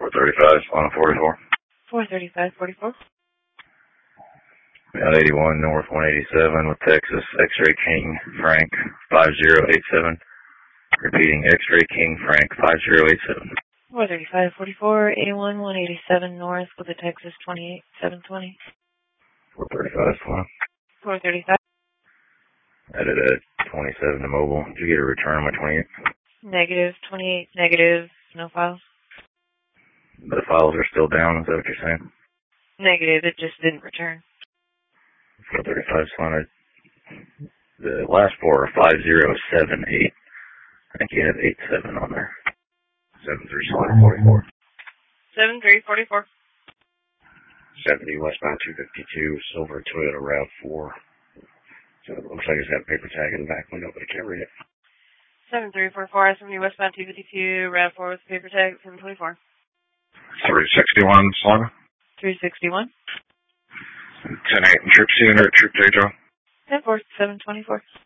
435, line 44. 435-44. Got 81 North 187 with Texas, X-Ray King, Frank, 5087. Repeating, X-Ray King, Frank, 5087. 435-44, 81 187 North with a Texas 28720. 435, line. 435. Added at 27 to mobile. Did you get a return on my 28? Negative 28, negative, no files. The files are still down, is that what you're saying? Negative, it just didn't return. 435, line. The last four are 5078. I think you have 87 on there. 7344. 7344. 70 westbound 252, silver Toyota RAV4. So it looks like it's got a paper tag in the back window, but I can't read it. 7344, 70 westbound 252, RAV4 with paper tag, 724. 361, Slaughter. 361. 10-8 and Troop C under Troop J, John. 10-4, 724.